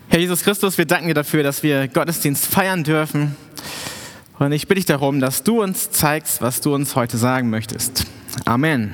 Herr Jesus Christus, wir danken dir dafür, dass wir Gottesdienst feiern dürfen. Und ich bitte dich darum, dass du uns zeigst, was du uns heute sagen möchtest. Amen.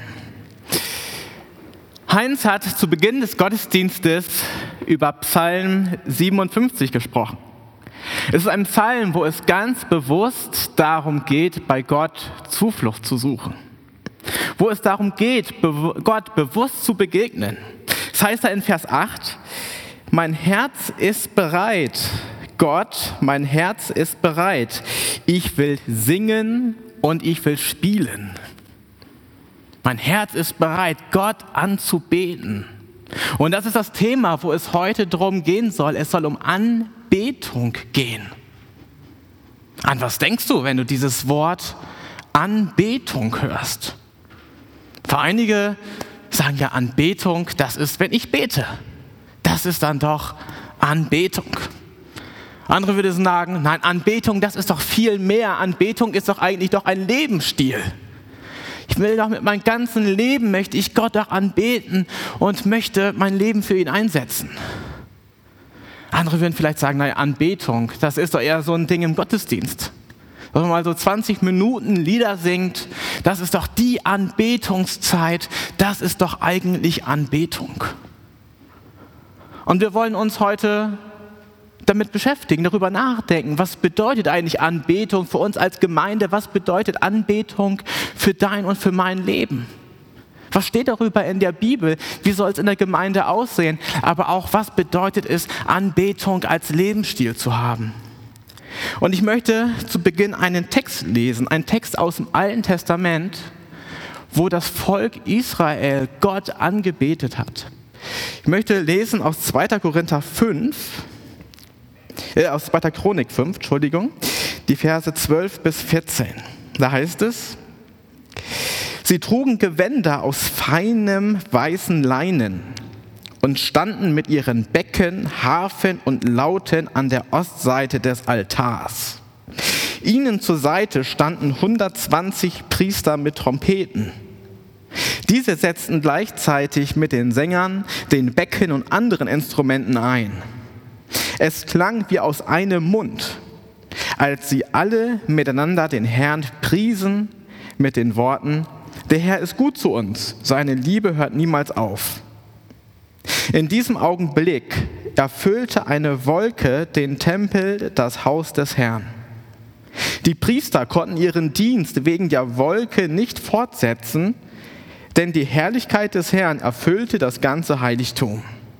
Heinz hat zu Beginn des Gottesdienstes über Psalm 57 gesprochen. Es ist ein Psalm, wo es ganz bewusst darum geht, bei Gott Zuflucht zu suchen. Wo es darum geht, Gott bewusst zu begegnen. Das heißt da in Vers 8, mein Herz ist bereit, Gott, mein Herz ist bereit. Ich will singen und ich will spielen. Mein Herz ist bereit, Gott anzubeten. Und das ist das Thema, wo es heute drum gehen soll. Es soll um Anbetung gehen. An was denkst du, wenn du dieses Wort Anbetung hörst? Für einige sagen ja, Anbetung, das ist, wenn ich bete. Das ist dann doch Anbetung. Andere würden sagen, nein, Anbetung, das ist doch viel mehr. Anbetung ist doch eigentlich doch ein Lebensstil. Ich will doch mit meinem ganzen Leben, möchte ich Gott doch anbeten und möchte mein Leben für ihn einsetzen. Andere würden vielleicht sagen, nein, Anbetung, das ist doch eher so ein Ding im Gottesdienst. Wenn man mal so 20 Minuten Lieder singt, das ist doch die Anbetungszeit, das ist doch eigentlich Anbetung. Und wir wollen uns heute damit beschäftigen, darüber nachdenken, was bedeutet eigentlich Anbetung für uns als Gemeinde, was bedeutet Anbetung für dein und für mein Leben? Was steht darüber in der Bibel? Wie soll es in der Gemeinde aussehen? Aber auch, was bedeutet es, Anbetung als Lebensstil zu haben? Und ich möchte zu Beginn einen Text lesen, einen Text aus dem Alten Testament, wo das Volk Israel Gott angebetet hat. Ich möchte lesen aus 2. Chronik 5, die Verse 12 bis 14. Da heißt es, sie trugen Gewänder aus feinem weißen Leinen und standen mit ihren Becken, Harfen und Lauten an der Ostseite des Altars. Ihnen zur Seite standen 120 Priester mit Trompeten. Diese setzten gleichzeitig mit den Sängern, den Becken und anderen Instrumenten ein. Es klang wie aus einem Mund, als sie alle miteinander den Herrn priesen mit den Worten, der Herr ist gut zu uns, seine Liebe hört niemals auf. In diesem Augenblick erfüllte eine Wolke den Tempel, das Haus des Herrn. Die Priester konnten ihren Dienst wegen der Wolke nicht fortsetzen, denn die Herrlichkeit des Herrn erfüllte das ganze Heiligtum.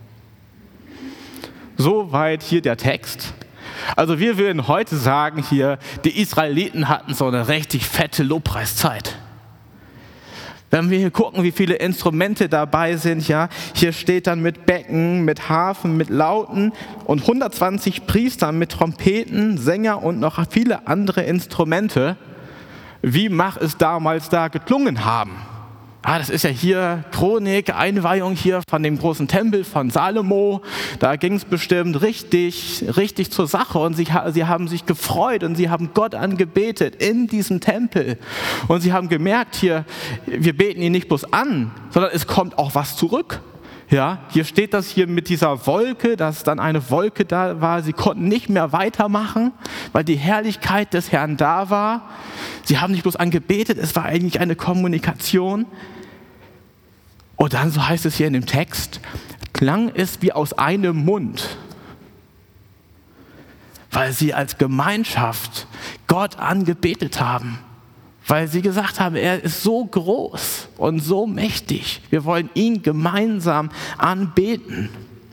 Soweit hier der Text. Also wir würden heute sagen hier, die Israeliten hatten so eine richtig fette Lobpreiszeit. Wenn wir hier gucken, wie viele Instrumente dabei sind, ja, hier steht dann mit Becken, mit Harfen, mit Lauten und 120 Priester mit Trompeten, Sänger und noch viele andere Instrumente. Wie mag es damals da geklungen haben? Das ist ja hier Chronik, Einweihung hier von dem großen Tempel von Salomo. Da ging es bestimmt richtig zur Sache und sie haben sich gefreut und sie haben Gott angebetet in diesem Tempel. Und sie haben gemerkt hier, wir beten ihn nicht bloß an, sondern es kommt auch was zurück. Ja, hier steht das hier mit dieser Wolke, dass dann eine Wolke da war. Sie konnten nicht mehr weitermachen, weil die Herrlichkeit des Herrn da war. Sie haben nicht bloß angebetet, es war eigentlich eine Kommunikation. Und dann, so heißt es hier in dem Text, klang es wie aus einem Mund, weil sie als Gemeinschaft Gott angebetet haben. Weil sie gesagt haben, er ist so groß und so mächtig. Wir wollen ihn gemeinsam anbeten.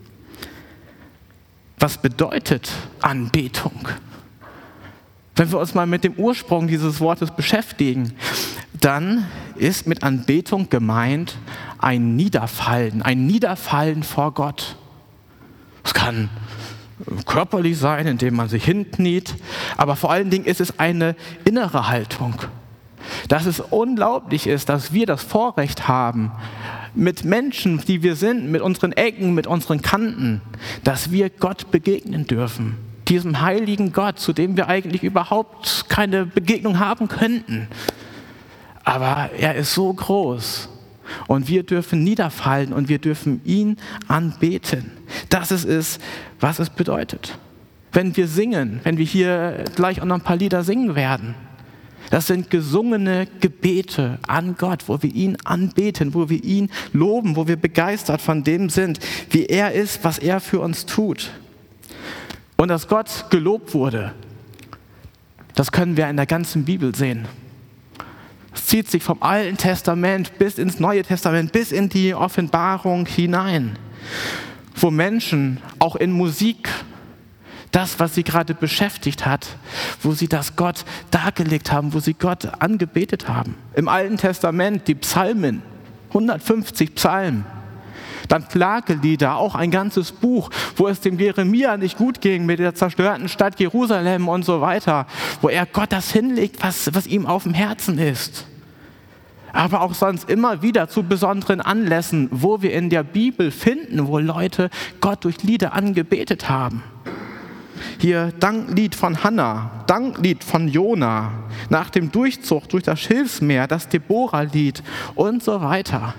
Was bedeutet Anbetung? Wenn wir uns mal mit dem Ursprung dieses Wortes beschäftigen, dann ist mit Anbetung gemeint ein Niederfallen vor Gott. Es kann körperlich sein, indem man sich hinkniet, aber vor allen Dingen ist es eine innere Haltung. Dass es unglaublich ist, dass wir das Vorrecht haben, mit Menschen, die wir sind, mit unseren Ecken, mit unseren Kanten, dass wir Gott begegnen dürfen. Diesem heiligen Gott, zu dem wir eigentlich überhaupt keine Begegnung haben könnten. Aber er ist so groß Und wir dürfen niederfallen und wir dürfen ihn anbeten. Das ist es, was es bedeutet. Wenn wir singen, wenn wir hier gleich auch noch ein paar Lieder singen werden, das sind gesungene Gebete an Gott, wo wir ihn anbeten, wo wir ihn loben, wo wir begeistert von dem sind, wie er ist, was er für uns tut. Und dass Gott gelobt wurde, das können wir in der ganzen Bibel sehen. Es zieht sich vom Alten Testament bis ins Neue Testament, bis in die Offenbarung hinein, wo Menschen auch in Musik das, was sie gerade beschäftigt hat, wo sie das Gott dargelegt haben, wo sie Gott angebetet haben. Im Alten Testament die Psalmen, 150 Psalmen. Dann Klagelieder, auch ein ganzes Buch, wo es dem Jeremia nicht gut ging mit der zerstörten Stadt Jerusalem und so weiter, wo er Gott das hinlegt, was ihm auf dem Herzen ist. Aber auch sonst immer wieder zu besonderen Anlässen, wo wir in der Bibel finden, wo Leute Gott durch Lieder angebetet haben. Hier Danklied von Hannah, Danklied von Jona, nach dem Durchzug durch das Schilfsmeer, das Deborah-Lied und so weiter.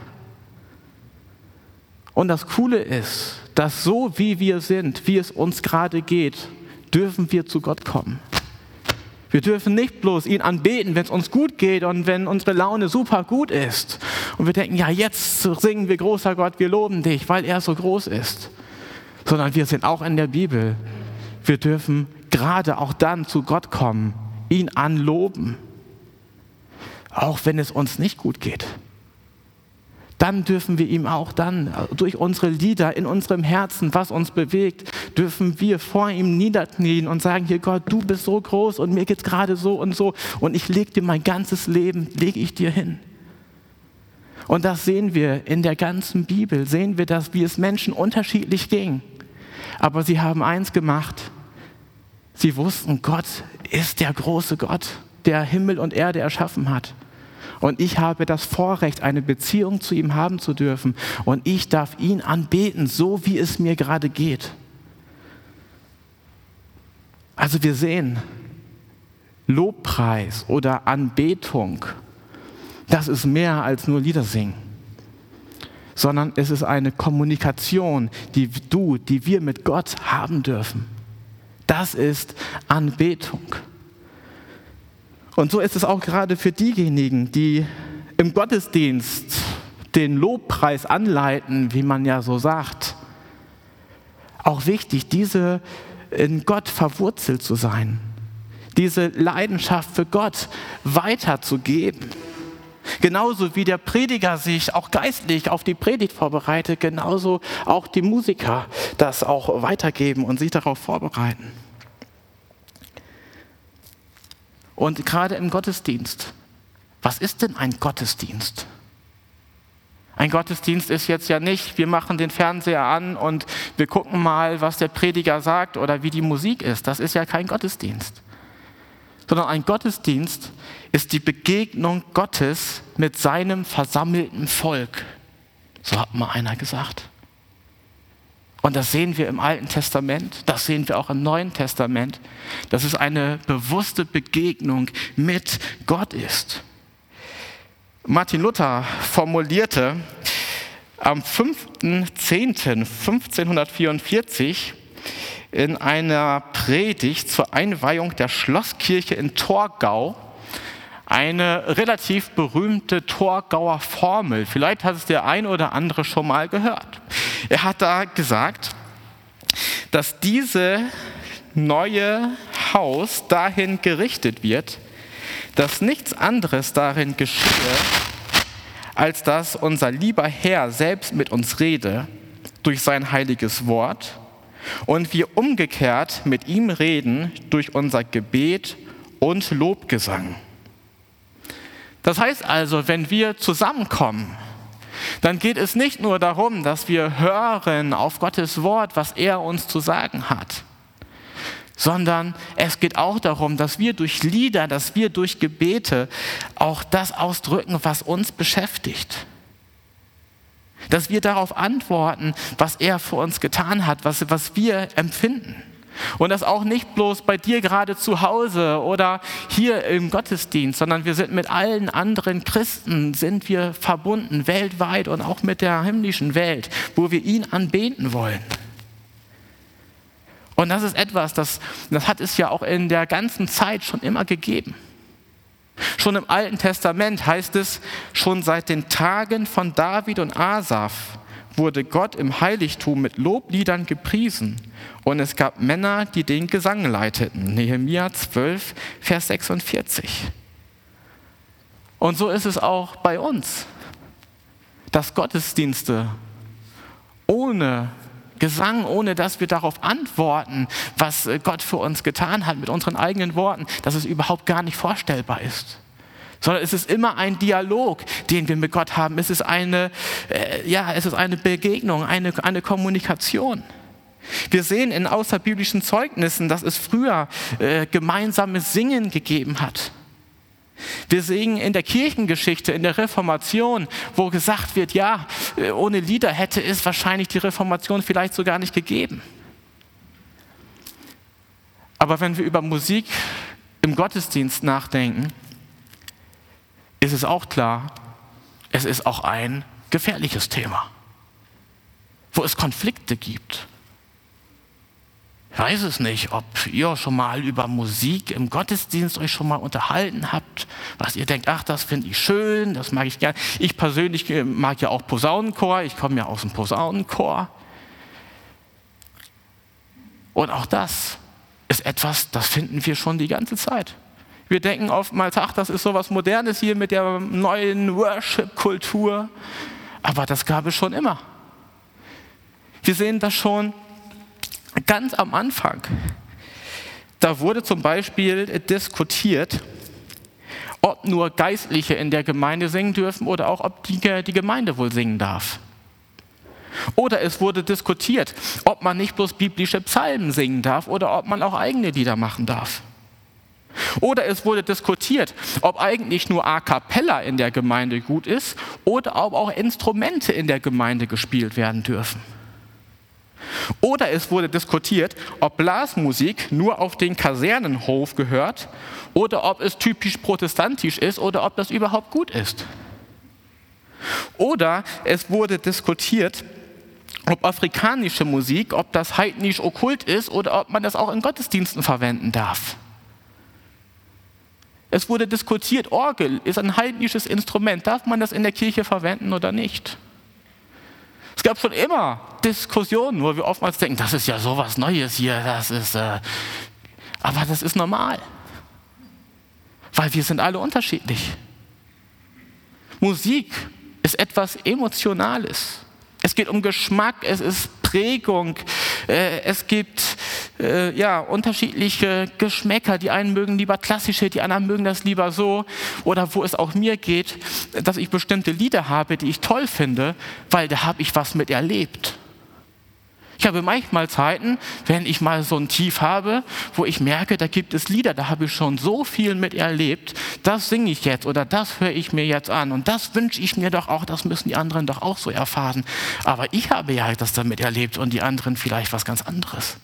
Und das Coole ist, dass so wie wir sind, wie es uns gerade geht, dürfen wir zu Gott kommen. Wir dürfen nicht bloß ihn anbeten, wenn es uns gut geht und wenn unsere Laune super gut ist. Und wir denken, ja, jetzt singen wir, großer Gott, wir loben dich, weil er so groß ist. Sondern wir sind auch in der Bibel. Wir dürfen gerade auch dann zu Gott kommen, ihn anloben. Auch wenn es uns nicht gut geht. Dann dürfen wir ihm auch dann durch unsere Lieder in unserem Herzen, was uns bewegt, dürfen wir vor ihm niederknien und sagen, hier Gott, du bist so groß und mir geht's gerade so und ich lege dir mein ganzes Leben, lege ich dir hin. Und das sehen wir in der ganzen Bibel, sehen wir das, wie es Menschen unterschiedlich ging. Aber sie haben eins gemacht, sie wussten, Gott ist der große Gott, der Himmel und Erde erschaffen hat. Und ich habe das Vorrecht, eine Beziehung zu ihm haben zu dürfen. Und ich darf ihn anbeten, so wie es mir gerade geht. Also wir sehen, Lobpreis oder Anbetung, das ist mehr als nur Lieder singen. Sondern es ist eine Kommunikation, die wir mit Gott haben dürfen. Das ist Anbetung. Und so ist es auch gerade für diejenigen, die im Gottesdienst den Lobpreis anleiten, wie man ja so sagt, auch wichtig, diese in Gott verwurzelt zu sein, diese Leidenschaft für Gott weiterzugeben. Genauso wie der Prediger sich auch geistlich auf die Predigt vorbereitet, genauso auch die Musiker das auch weitergeben und sich darauf vorbereiten. Und gerade im Gottesdienst, was ist denn ein Gottesdienst? Ein Gottesdienst ist jetzt ja nicht, wir machen den Fernseher an und wir gucken mal, was der Prediger sagt oder wie die Musik ist. Das ist ja kein Gottesdienst. Sondern ein Gottesdienst ist die Begegnung Gottes mit seinem versammelten Volk. So hat mal einer gesagt. Und das sehen wir im Alten Testament, das sehen wir auch im Neuen Testament, dass es eine bewusste Begegnung mit Gott ist. Martin Luther formulierte am 5.10.1544 in einer Predigt zur Einweihung der Schlosskirche in Torgau eine relativ berühmte Torgauer Formel. Vielleicht hat es der ein oder andere schon mal gehört. Er hat da gesagt, dass dieses neue Haus dahin gerichtet wird, dass nichts anderes darin geschehe, als dass unser lieber Herr selbst mit uns rede durch sein heiliges Wort und wir umgekehrt mit ihm reden durch unser Gebet und Lobgesang. Das heißt also, wenn wir zusammenkommen, dann geht es nicht nur darum, dass wir hören auf Gottes Wort, was er uns zu sagen hat, sondern es geht auch darum, dass wir durch Lieder, dass wir durch Gebete auch das ausdrücken, was uns beschäftigt. Dass wir darauf antworten, was er für uns getan hat, was wir empfinden. Und das auch nicht bloß bei dir gerade zu Hause oder hier im Gottesdienst, sondern wir sind mit allen anderen Christen, sind wir verbunden, weltweit und auch mit der himmlischen Welt, wo wir ihn anbeten wollen. Und das ist etwas, das hat es ja auch in der ganzen Zeit schon immer gegeben. Schon im Alten Testament heißt es, schon seit den Tagen von David und Asaf wurde Gott im Heiligtum mit Lobliedern gepriesen und es gab Männer, die den Gesang leiteten. Nehemia 12, Vers 46. Und so ist es auch bei uns, dass Gottesdienste ohne Gesang, ohne dass wir darauf antworten, was Gott für uns getan hat mit unseren eigenen Worten, dass es überhaupt gar nicht vorstellbar ist. Sondern es ist immer ein Dialog, den wir mit Gott haben. Es ist eine Begegnung, eine Kommunikation. Wir sehen in außerbiblischen Zeugnissen, dass es früher gemeinsames Singen gegeben hat. Wir sehen in der Kirchengeschichte, in der Reformation, wo gesagt wird, ja, ohne Lieder hätte es wahrscheinlich die Reformation vielleicht sogar nicht gegeben. Aber wenn wir über Musik im Gottesdienst nachdenken, ist es auch klar, es ist auch ein gefährliches Thema, wo es Konflikte gibt. Ich weiß es nicht, ob ihr schon mal über Musik im Gottesdienst euch schon mal unterhalten habt, was ihr denkt, ach, das finde ich schön, das mag ich gerne. Ich persönlich mag ja auch Posaunenchor, ich komme ja aus dem Posaunenchor. Und auch das ist etwas, das finden wir schon die ganze Zeit. Wir denken oftmals, ach, das ist so was Modernes hier mit der neuen Worship-Kultur. Aber das gab es schon immer. Wir sehen das schon ganz am Anfang. Da wurde zum Beispiel diskutiert, ob nur Geistliche in der Gemeinde singen dürfen oder auch, ob die Gemeinde wohl singen darf. Oder es wurde diskutiert, ob man nicht bloß biblische Psalmen singen darf oder ob man auch eigene Lieder machen darf. Oder es wurde diskutiert, ob eigentlich nur A cappella in der Gemeinde gut ist oder ob auch Instrumente in der Gemeinde gespielt werden dürfen. Oder es wurde diskutiert, ob Blasmusik nur auf den Kasernenhof gehört oder ob es typisch protestantisch ist oder ob das überhaupt gut ist. Oder es wurde diskutiert, ob afrikanische Musik, ob das heidnisch okkult ist oder ob man das auch in Gottesdiensten verwenden darf. Es wurde diskutiert, Orgel ist ein heidnisches Instrument. Darf man das in der Kirche verwenden oder nicht? Es gab schon immer Diskussionen, wo wir oftmals denken, das ist ja sowas Neues hier, aber das ist normal. Weil wir sind alle unterschiedlich. Musik ist etwas Emotionales. Es geht um Geschmack, es ist Prägung, es gibt unterschiedliche Geschmäcker. Die einen mögen lieber klassische, die anderen mögen das lieber so. Oder wo es auch mir geht, dass ich bestimmte Lieder habe, die ich toll finde, weil da habe ich was mit erlebt. Ich habe manchmal Zeiten, wenn ich mal so ein Tief habe, wo ich merke, da gibt es Lieder, da habe ich schon so viel mit erlebt, das singe ich jetzt oder das höre ich mir jetzt an und das wünsche ich mir doch auch, das müssen die anderen doch auch so erfahren. Aber ich habe ja das damit erlebt und die anderen vielleicht was ganz anderes.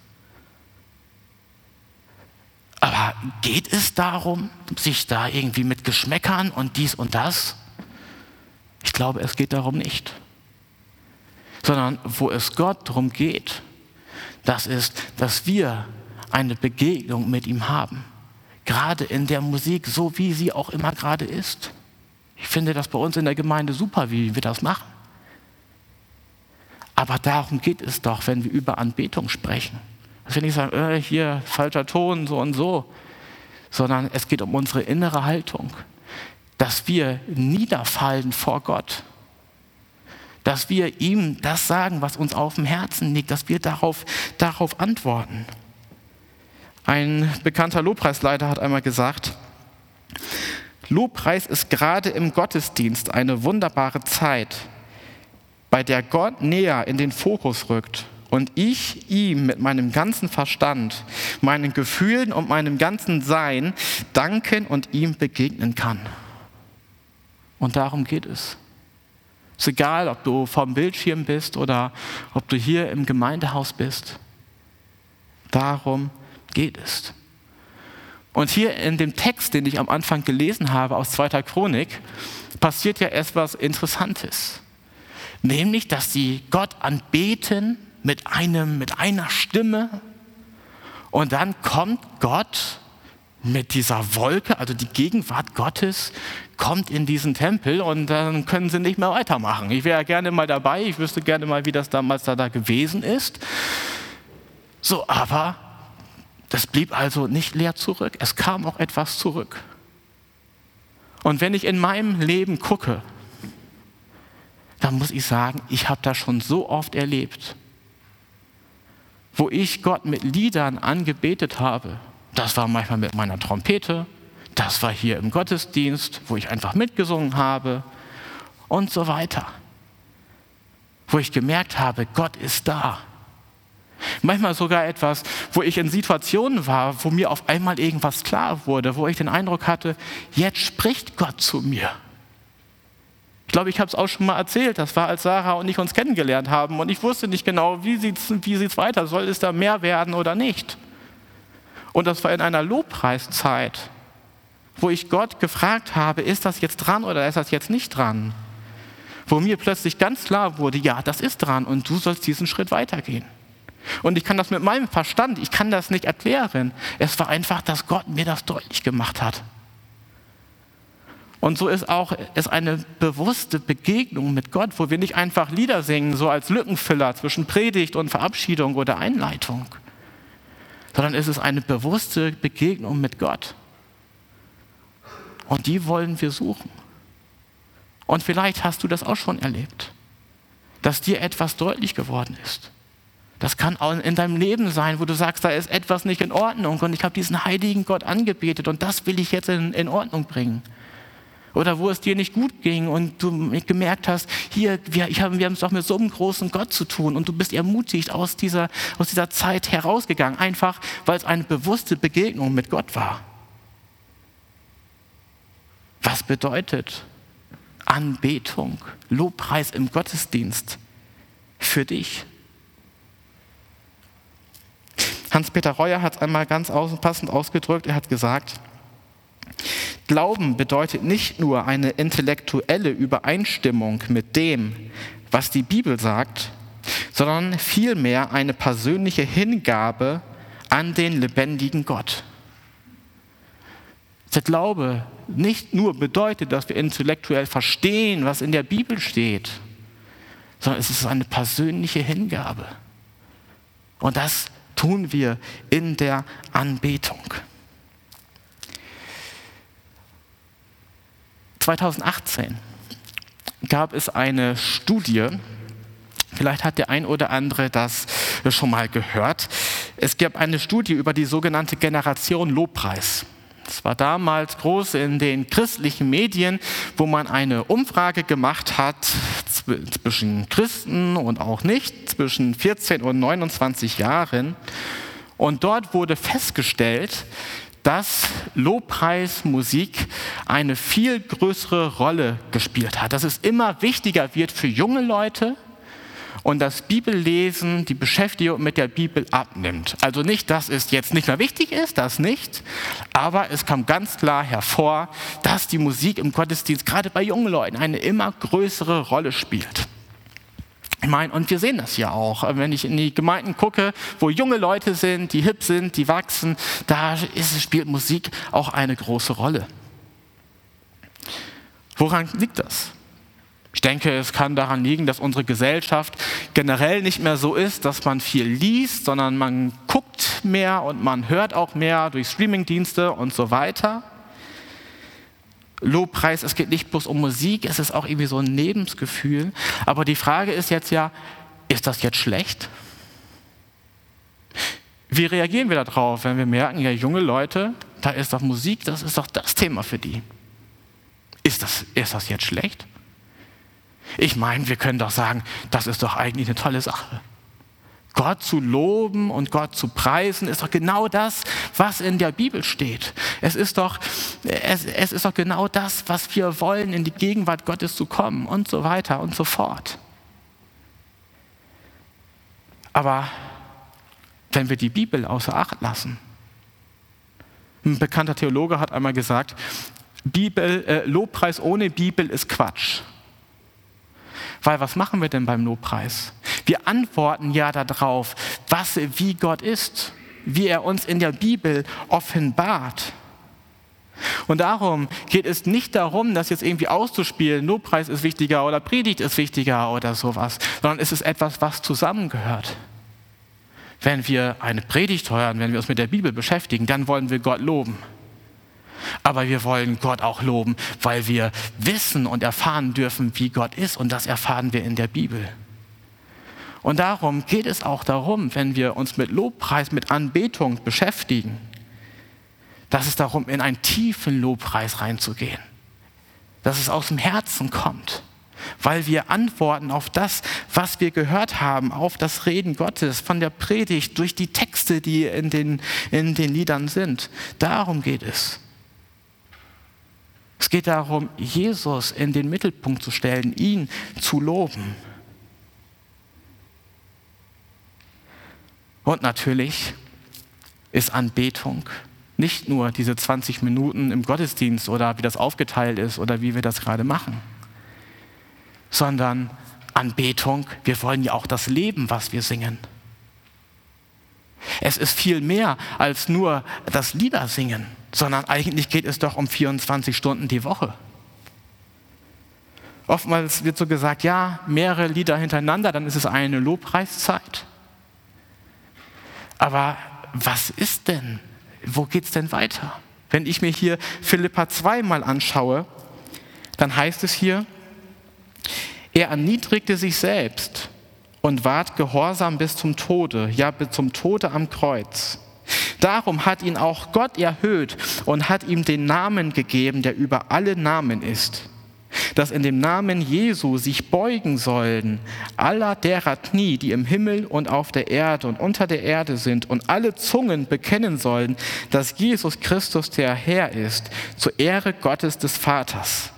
Aber geht es darum, sich da irgendwie mit Geschmäckern und dies und das? Ich glaube, es geht darum nicht. Sondern wo es Gott darum geht, das ist, dass wir eine Begegnung mit ihm haben. Gerade in der Musik, so wie sie auch immer gerade ist. Ich finde das bei uns in der Gemeinde super, wie wir das machen. Aber darum geht es doch, wenn wir über Anbetung sprechen. Dass wir nicht sagen, hier falscher Ton, so und so. Sondern es geht um unsere innere Haltung. Dass wir niederfallen vor Gott. Dass wir ihm das sagen, was uns auf dem Herzen liegt, dass wir darauf antworten. Ein bekannter Lobpreisleiter hat einmal gesagt, Lobpreis ist gerade im Gottesdienst eine wunderbare Zeit, bei der Gott näher in den Fokus rückt und ich ihm mit meinem ganzen Verstand, meinen Gefühlen und meinem ganzen Sein danken und ihm begegnen kann. Und darum geht es. Es ist egal, ob du vorm Bildschirm bist oder ob du hier im Gemeindehaus bist. Darum geht es. Und hier in dem Text, den ich am Anfang gelesen habe aus 2. Chronik, passiert ja etwas Interessantes. Nämlich, dass sie Gott anbeten mit einer Stimme und dann kommt Gott mit dieser Wolke, also die Gegenwart Gottes, kommt in diesen Tempel und dann können sie nicht mehr weitermachen. Ich wäre gerne mal dabei, ich wüsste gerne mal, wie das damals da gewesen ist. So, aber das blieb also nicht leer zurück, es kam auch etwas zurück. Und wenn ich in meinem Leben gucke, dann muss ich sagen, ich habe das schon so oft erlebt, wo ich Gott mit Liedern angebetet habe. Das war manchmal mit meiner Trompete, das war hier im Gottesdienst, wo ich einfach mitgesungen habe und so weiter. Wo ich gemerkt habe, Gott ist da. Manchmal sogar etwas, wo ich in Situationen war, wo mir auf einmal irgendwas klar wurde, wo ich den Eindruck hatte, jetzt spricht Gott zu mir. Ich glaube, ich habe es auch schon mal erzählt, das war, als Sarah und ich uns kennengelernt haben und ich wusste nicht genau, wie sieht's weiter, soll es da mehr werden oder nicht. Und das war in einer Lobpreiszeit, wo ich Gott gefragt habe, ist das jetzt dran oder ist das jetzt nicht dran? Wo mir plötzlich ganz klar wurde, ja, das ist dran und du sollst diesen Schritt weitergehen. Und ich kann das mit meinem Verstand, ich kann das nicht erklären. Es war einfach, dass Gott mir das deutlich gemacht hat. Und so ist auch es eine bewusste Begegnung mit Gott, wo wir nicht einfach Lieder singen, so als Lückenfüller zwischen Predigt und Verabschiedung oder Einleitung, sondern es ist eine bewusste Begegnung mit Gott. Und die wollen wir suchen. Und vielleicht hast du das auch schon erlebt, dass dir etwas deutlich geworden ist. Das kann auch in deinem Leben sein, wo du sagst, da ist etwas nicht in Ordnung und ich habe diesen heiligen Gott angebetet und das will ich jetzt in Ordnung bringen. Oder wo es dir nicht gut ging und du gemerkt hast, wir haben es doch mit so einem großen Gott zu tun und du bist ermutigt aus dieser Zeit herausgegangen, einfach weil es eine bewusste Begegnung mit Gott war. Was bedeutet Anbetung, Lobpreis im Gottesdienst für dich? Hans-Peter Reuer hat es einmal ganz passend ausgedrückt, er hat gesagt, Glauben bedeutet nicht nur eine intellektuelle Übereinstimmung mit dem, was die Bibel sagt, sondern vielmehr eine persönliche Hingabe an den lebendigen Gott. Der Glaube nicht nur bedeutet, dass wir intellektuell verstehen, was in der Bibel steht, sondern es ist eine persönliche Hingabe. Und das tun wir in der Anbetung. 2018 gab es eine Studie, vielleicht hat der ein oder andere das schon mal gehört. Es gab eine Studie über die sogenannte Generation Lobpreis. Es war damals groß in den christlichen Medien, wo man eine Umfrage gemacht hat zwischen Christen und auch nicht, zwischen 14 und 29 Jahren. Und dort wurde festgestellt, dass Lobpreismusik eine viel größere Rolle gespielt hat, dass es immer wichtiger wird für junge Leute und das Bibellesen, die Beschäftigung mit der Bibel abnimmt. Also nicht, dass es jetzt nicht mehr wichtig ist, das nicht, aber es kam ganz klar hervor, dass die Musik im Gottesdienst gerade bei jungen Leuten eine immer größere Rolle spielt. Ich meine, und wir sehen das ja auch, wenn ich in die Gemeinden gucke, wo junge Leute sind, die hip sind, die wachsen, spielt Musik auch eine große Rolle. Woran liegt das? Ich denke, es kann daran liegen, dass unsere Gesellschaft generell nicht mehr so ist, dass man viel liest, sondern man guckt mehr und man hört auch mehr durch Streamingdienste und so weiter. Lobpreis, es geht nicht bloß um Musik, es ist auch irgendwie so ein Lebensgefühl. Aber die Frage ist jetzt ja, ist das jetzt schlecht? Wie reagieren wir darauf, wenn wir merken, ja, junge Leute, da ist doch Musik, das ist doch das Thema für die. Ist das jetzt schlecht? Ich meine, wir können doch sagen, das ist doch eigentlich eine tolle Sache. Gott zu loben und Gott zu preisen ist doch genau das, was in der Bibel steht. Es ist doch genau das, was wir wollen, in die Gegenwart Gottes zu kommen und so weiter und so fort. Aber wenn wir die Bibel außer Acht lassen. Ein bekannter Theologe hat einmal gesagt, Lobpreis ohne Bibel ist Quatsch. Weil was machen wir denn beim Lobpreis? Wir antworten ja darauf, wie Gott ist, wie er uns in der Bibel offenbart. Und darum geht es nicht darum, das jetzt irgendwie auszuspielen, Lobpreis ist wichtiger oder Predigt ist wichtiger oder sowas, sondern es ist etwas, was zusammengehört. Wenn wir eine Predigt hören, wenn wir uns mit der Bibel beschäftigen, dann wollen wir Gott loben. Aber wir wollen Gott auch loben, weil wir wissen und erfahren dürfen, wie Gott ist. Und das erfahren wir in der Bibel. Und darum geht es auch darum, wenn wir uns mit Lobpreis, mit Anbetung beschäftigen, dass es darum, in einen tiefen Lobpreis reinzugehen. Dass es aus dem Herzen kommt. Weil wir antworten auf das, was wir gehört haben, auf das Reden Gottes, von der Predigt, durch die Texte, die in den Liedern sind. Darum geht es. Es geht darum, Jesus in den Mittelpunkt zu stellen, ihn zu loben. Und natürlich ist Anbetung nicht nur diese 20 Minuten im Gottesdienst oder wie das aufgeteilt ist oder wie wir das gerade machen, sondern Anbetung, wir wollen ja auch das Leben, was wir singen. Es ist viel mehr als nur das Lieder singen, sondern eigentlich geht es doch um 24 Stunden die Woche. Oftmals wird so gesagt, ja, mehrere Lieder hintereinander, dann ist es eine Lobpreiszeit. Aber was ist denn? Wo geht es denn weiter? Wenn ich mir hier Philipper 2 mal anschaue, dann heißt es hier, er erniedrigte sich selbst und ward gehorsam bis zum Tode, ja bis zum Tode am Kreuz. Darum hat ihn auch Gott erhöht und hat ihm den Namen gegeben, der über alle Namen ist, dass in dem Namen Jesu sich beugen sollen aller derer Knie, die im Himmel und auf der Erde und unter der Erde sind, und alle Zungen bekennen sollen, dass Jesus Christus der Herr ist, zur Ehre Gottes des Vaters.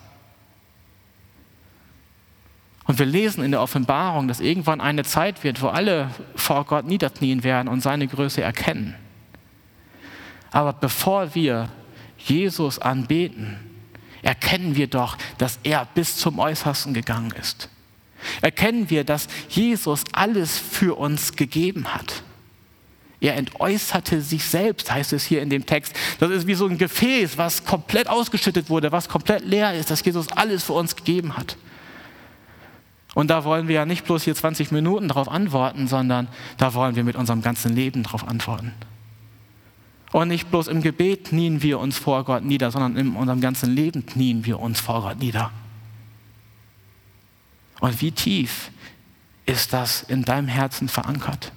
Und wir lesen in der Offenbarung, dass irgendwann eine Zeit wird, wo alle vor Gott niederknien werden und seine Größe erkennen. Aber bevor wir Jesus anbeten, erkennen wir doch, dass er bis zum Äußersten gegangen ist. Erkennen wir, dass Jesus alles für uns gegeben hat. Er entäußerte sich selbst, heißt es hier in dem Text. Das ist wie so ein Gefäß, was komplett ausgeschüttet wurde, was komplett leer ist, dass Jesus alles für uns gegeben hat. Und da wollen wir ja nicht bloß hier 20 Minuten darauf antworten, sondern da wollen wir mit unserem ganzen Leben darauf antworten. Und nicht bloß im Gebet knien wir uns vor Gott nieder, sondern in unserem ganzen Leben knien wir uns vor Gott nieder. Und wie tief ist das in deinem Herzen verankert?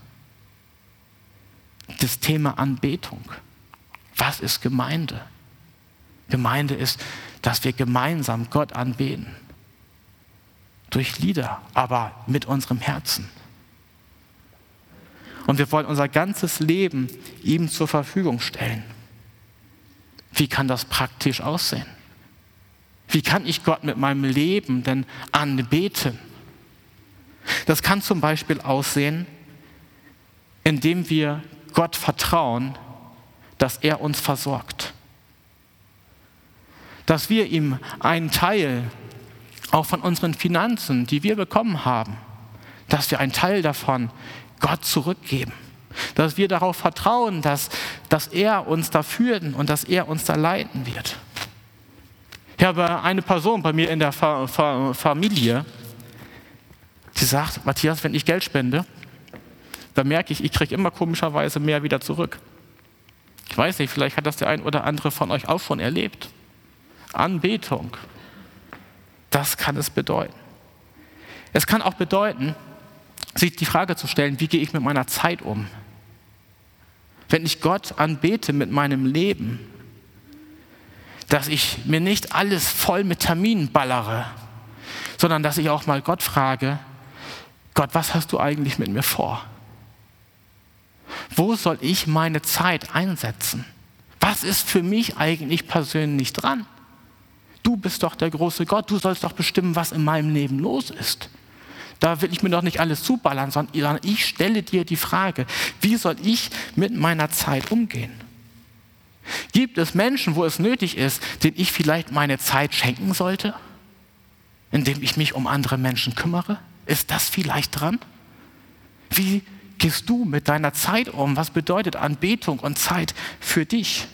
Das Thema Anbetung. Was ist Gemeinde? Gemeinde ist, dass wir gemeinsam Gott anbeten. Durch Lieder, aber mit unserem Herzen. Und wir wollen unser ganzes Leben ihm zur Verfügung stellen. Wie kann das praktisch aussehen? Wie kann ich Gott mit meinem Leben denn anbeten? Das kann zum Beispiel aussehen, indem wir Gott vertrauen, dass er uns versorgt. Dass wir ihm einen Teil auch von unseren Finanzen, die wir bekommen haben, dass wir einen Teil davon Gott zurückgeben. Dass wir darauf vertrauen, dass er uns da führen und dass er uns da leiten wird. Ich habe eine Person bei mir in der Familie, die sagt, Matthias, wenn ich Geld spende, dann merke ich kriege immer komischerweise mehr wieder zurück. Ich weiß nicht, vielleicht hat das der ein oder andere von euch auch schon erlebt. Anbetung. Das kann es bedeuten. Es kann auch bedeuten, sich die Frage zu stellen, wie gehe ich mit meiner Zeit um? Wenn ich Gott anbete mit meinem Leben, dass ich mir nicht alles voll mit Terminen ballere, sondern dass ich auch mal Gott frage, Gott, was hast du eigentlich mit mir vor? Wo soll ich meine Zeit einsetzen? Was ist für mich eigentlich persönlich dran? Du bist doch der große Gott, du sollst doch bestimmen, was in meinem Leben los ist. Da will ich mir doch nicht alles zuballern, sondern ich stelle dir die Frage, wie soll ich mit meiner Zeit umgehen? Gibt es Menschen, wo es nötig ist, denen ich vielleicht meine Zeit schenken sollte, indem ich mich um andere Menschen kümmere? Ist das vielleicht dran? Wie gehst du mit deiner Zeit um? Was bedeutet Anbetung und Zeit für dich?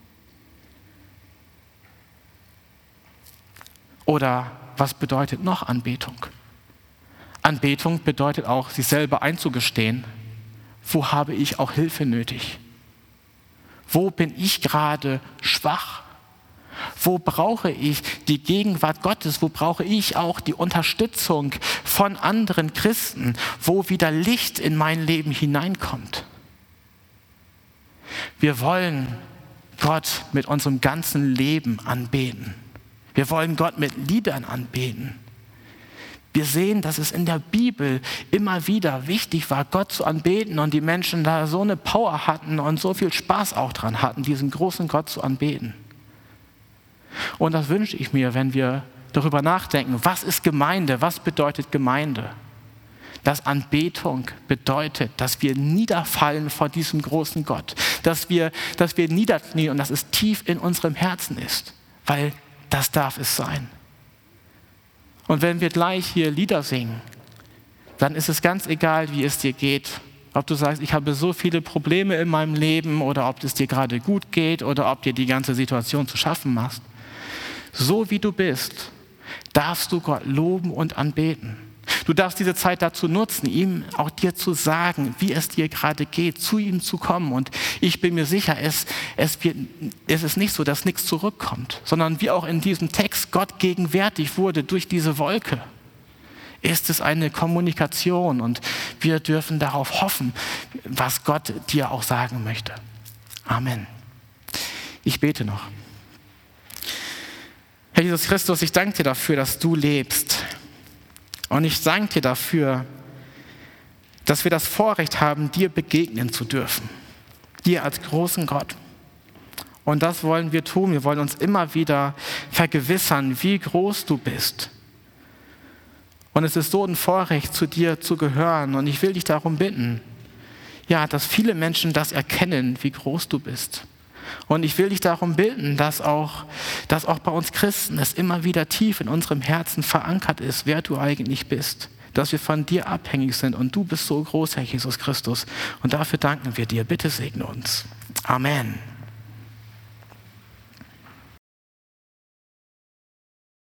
Oder was bedeutet noch Anbetung? Anbetung bedeutet auch, sich selber einzugestehen, wo habe ich auch Hilfe nötig? Wo bin ich gerade schwach? Wo brauche ich die Gegenwart Gottes? Wo brauche ich auch die Unterstützung von anderen Christen? Wo wieder Licht in mein Leben hineinkommt? Wir wollen Gott mit unserem ganzen Leben anbeten. Wir wollen Gott mit Liedern anbeten. Wir sehen, dass es in der Bibel immer wieder wichtig war, Gott zu anbeten und die Menschen da so eine Power hatten und so viel Spaß auch dran hatten, diesen großen Gott zu anbeten. Und das wünsche ich mir, wenn wir darüber nachdenken, was ist Gemeinde, was bedeutet Gemeinde? Dass Anbetung bedeutet, dass wir niederfallen vor diesem großen Gott, dass wir niederknien und dass es tief in unserem Herzen ist, weil das darf es sein. Und wenn wir gleich hier Lieder singen, dann ist es ganz egal, wie es dir geht. Ob du sagst, ich habe so viele Probleme in meinem Leben oder ob es dir gerade gut geht oder ob dir die ganze Situation zu schaffen machst. So wie du bist, darfst du Gott loben und anbeten. Du darfst diese Zeit dazu nutzen, ihm auch dir zu sagen, wie es dir gerade geht, zu ihm zu kommen. Und ich bin mir sicher, es ist nicht so, dass nichts zurückkommt, sondern wie auch in diesem Text Gott gegenwärtig wurde durch diese Wolke, ist es eine Kommunikation und wir dürfen darauf hoffen, was Gott dir auch sagen möchte. Amen. Ich bete noch. Herr Jesus Christus, ich danke dir dafür, dass du lebst. Und ich danke dir dafür, dass wir das Vorrecht haben, dir begegnen zu dürfen. Dir als großen Gott. Und das wollen wir tun. Wir wollen uns immer wieder vergewissern, wie groß du bist. Und es ist so ein Vorrecht, zu dir zu gehören. Und ich will dich darum bitten, ja, dass viele Menschen das erkennen, wie groß du bist. Und ich will dich darum bitten, dass auch bei uns Christen es immer wieder tief in unserem Herzen verankert ist, wer du eigentlich bist. Dass wir von dir abhängig sind und du bist so groß, Herr Jesus Christus. Und dafür danken wir dir. Bitte segne uns. Amen.